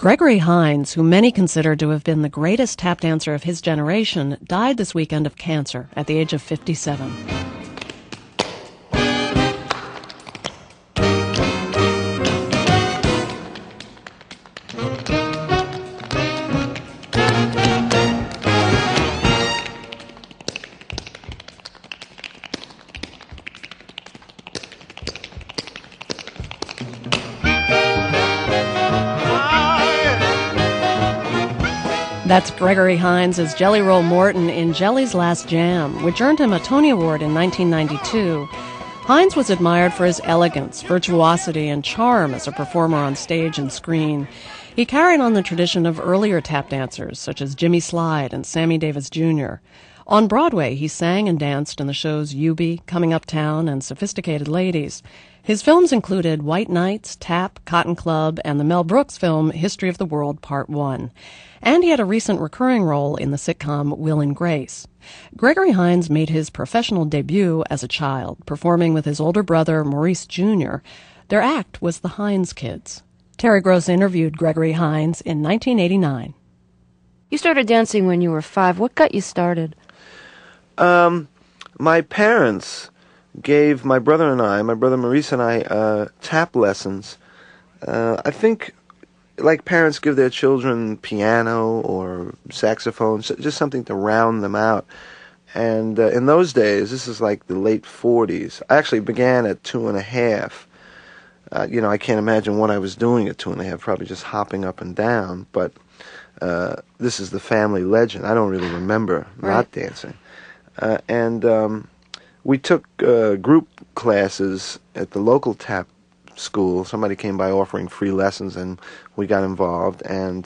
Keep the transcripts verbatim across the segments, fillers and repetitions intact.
Gregory Hines, who many consider to have been the greatest tap dancer of his generation, died this weekend of cancer at the age of fifty-seven. That's Gregory Hines as Jelly Roll Morton in Jelly's Last Jam, which earned him a Tony Award in nineteen ninety-two. Hines was admired for his elegance, virtuosity, and charm as a performer on stage and screen. He carried on the tradition of earlier tap dancers, such as Jimmy Slide and Sammy Davis Junior On Broadway, he sang and danced in the shows Eubie, Coming Uptown, and Sophisticated Ladies. His films included White Nights, Tap, Cotton Club, and the Mel Brooks film History of the World Part one. And he had a recent recurring role in the sitcom Will and Grace. Gregory Hines made his professional debut as a child, performing with his older brother, Maurice Junior Their act was the Hines Kids. Terry Gross interviewed Gregory Hines in nineteen eighty-nine. You started dancing when you were five. What got you started? Um, my parents gave my brother and I, my brother Maurice and I, uh, tap lessons. Uh, I think, like parents give their children piano or saxophone, just something to round them out. And uh, in those days, this is like the late forties. I actually began at two and a half. Uh, you know, I can't imagine what I was doing at two and a half, probably just hopping up and down. But uh, this is the family legend. I don't really remember right. not dancing. Uh, and um, we took uh, group classes at the local tap school. Somebody came by offering free lessons, and we got involved, and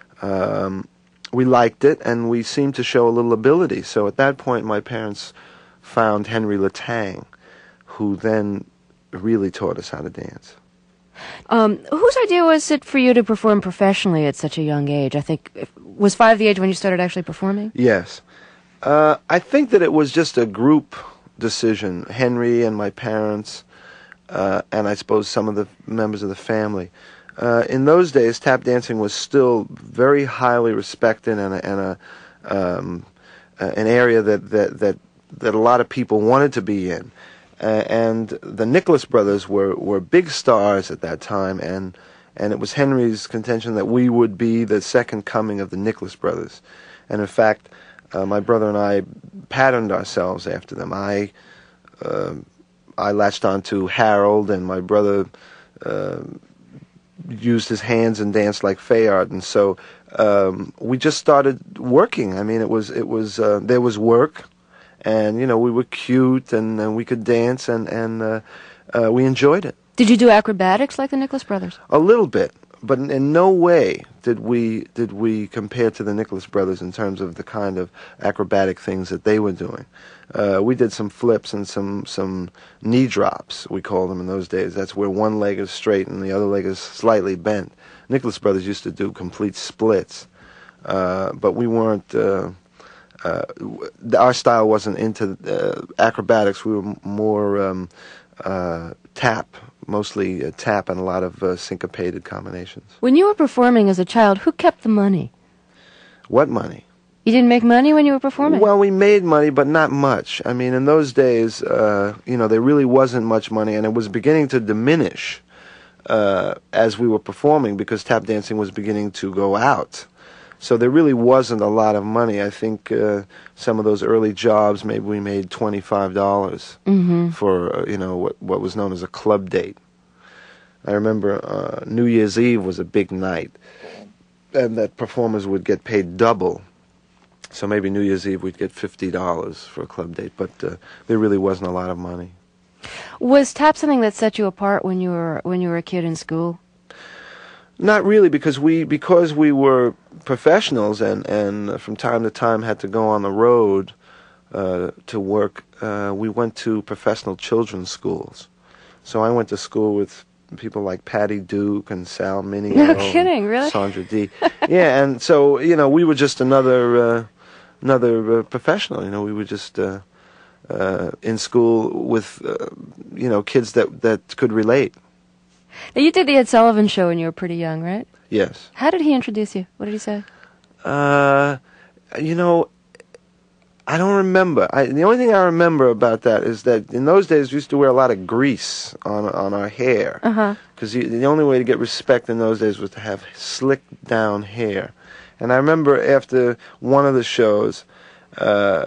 um, we liked it, and we seemed to show a little ability. So at that point, my parents found Henry Latang, who then really taught us how to dance. Um, whose idea was it for you to perform professionally at such a young age? I think, was five the age when you started actually performing? Yes. Uh, I think that it was just a group decision. Henry and my parents, uh, and I suppose some of the members of the family. Uh, in those days, tap dancing was still very highly respected and a, and a um, uh, an area that, that that that a lot of people wanted to be in. Uh, and the Nicholas brothers were, were big stars at that time, and and it was Henry's contention that we would be the second coming of the Nicholas brothers. And in fact, uh, my brother and I patterned ourselves after them. I uh, I latched on to Harold, and my brother uh, used his hands and danced like Fayard, and so um, we just started working. I mean, it was it was uh, there was work. And, you know, we were cute, and, and we could dance, and, and uh, uh, we enjoyed it. Did you do acrobatics like the Nicholas brothers? A little bit, but in, in no way did we did we compare to the Nicholas brothers in terms of the kind of acrobatic things that they were doing. Uh, we did some flips and some, some knee drops, we called them in those days. That's where one leg is straight and the other leg is slightly bent. Nicholas brothers used to do complete splits, uh, but we weren't... Uh, Uh, our style wasn't into uh, acrobatics. We were more um, uh, tap, mostly uh, tap and a lot of uh, syncopated combinations. When you were performing as a child, who kept the money? What money? You didn't make money when you were performing? Well, we made money, but not much. I mean, in those days, uh, you know, there really wasn't much money, and it was beginning to diminish uh, as we were performing because tap dancing was beginning to go out. So there really wasn't a lot of money. I think uh, some of those early jobs, maybe we made twenty-five dollars mm-hmm. for, uh, you know, what, what was known as a club date. I remember uh, New Year's Eve was a big night, and that performers would get paid double. So maybe New Year's Eve we'd get fifty dollars for a club date, but uh, there really wasn't a lot of money. Was tap something that set you apart when you were when you were a kid in school? Not really, because we because we were professionals and, and from time to time had to go on the road uh, to work. Uh, we went to professional children's schools. So I went to school with people like Patty Duke and Sal Mineo. No kidding, really? Sandra Dee. Yeah, and so, you know, we were just another uh, another uh, professional. You know, we were just uh, uh, in school with, uh, you know, kids that, that could relate. Now, you did the Ed Sullivan Show when you were pretty young, right? Yes. How did he introduce you? What did he say? Uh, you know, I don't remember. I, the only thing I remember about that is that in those days we used to wear a lot of grease on on our hair. Uh-huh. Because the only way to get respect in those days was to have slicked down hair. And I remember after one of the shows, uh,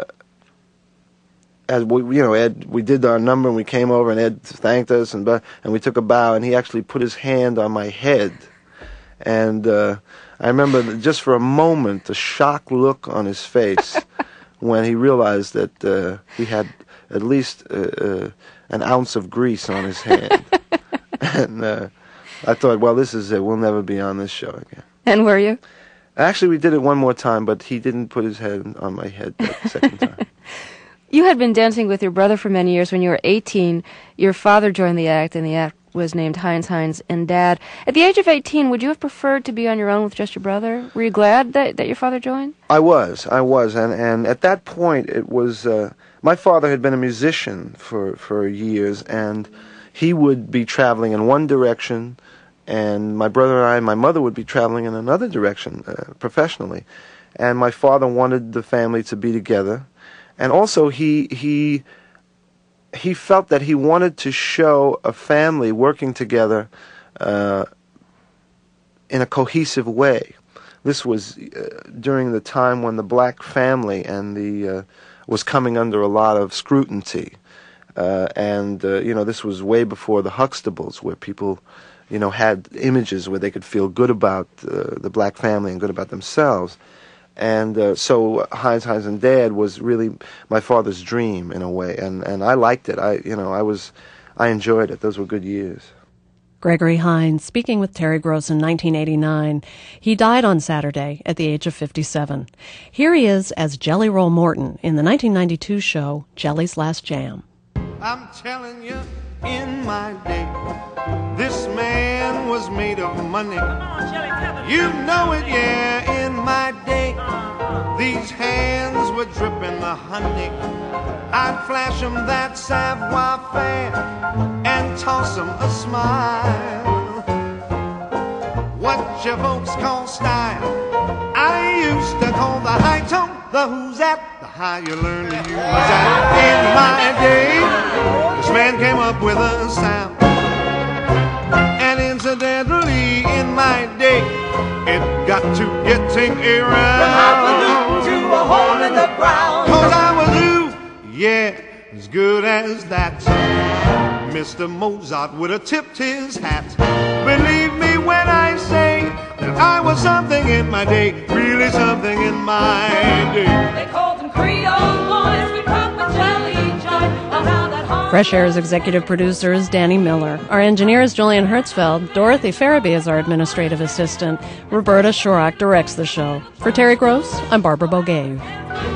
as we, you know, Ed, we did our number and we came over and Ed thanked us and and we took a bow and he actually put his hand on my head. And uh, I remember that just for a moment the shocked look on his face when he realized that uh, he had at least uh, uh, an ounce of grease on his hand. And uh, I thought, well, this is it. We'll never be on this show again. And were you? Actually, we did it one more time, but he didn't put his head on my head that second time. You had been dancing with your brother for many years. When you were eighteen, your father joined the act, and the act was named Hines, Hines and Dad. At the age of eighteen, would you have preferred to be on your own with just your brother? Were you glad that, that your father joined? I was, I was, and, and at that point, it was, uh, my father had been a musician for, for years, and he would be traveling in one direction, and my brother and I and my mother would be traveling in another direction uh, professionally. And my father wanted the family to be together. And also he he he felt that he wanted to show a family working together uh, in a cohesive way. This was uh, during the time when the black family and the uh, was coming under a lot of scrutiny. Uh, and, uh, you know, this was way before the Huxtables, where people, you know, had images where they could feel good about uh, the black family and good about themselves. And uh, so Hines, Hines and Dad was really my father's dream in a way. And, and I liked it. I, you know, I was, I enjoyed it. Those were good years. Gregory Hines, speaking with Terry Gross in nineteen eighty-nine. He died on Saturday at the age of fifty-seven. Here he is as Jelly Roll Morton in the nineteen ninety-two show, Jelly's Last Jam. I'm telling you, in my day, this man was made of money. Come on, Jelly, tell it. You know it, yeah, in my day, these hands were dripping the honey. I'd flash 'em that savoir-faire and toss 'em a smile. What you folks call style, I used to call the high tone, the who's at, the how you learn to use that. In my day, this man came up with a sound. And incidentally, in my day, it got to getting around. From Hyperloop to a hole in the ground. Cause I was ooh, yeah, as good as that. Mister Mozart would have tipped his hat. Believe me when I say that I was something in my day, really something in my day. They called them Creole boys. We come with jelly joy around that home. Fresh Air's executive producer is Danny Miller. Our engineer is Julian Hertzfeld. Dorothy Farabee is our administrative assistant. Roberta Shorak directs the show. For Terry Gross, I'm Barbara Bogaev.